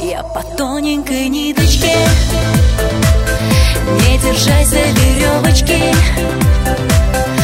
Я по тоненькой ниточке, не держась за веревочки.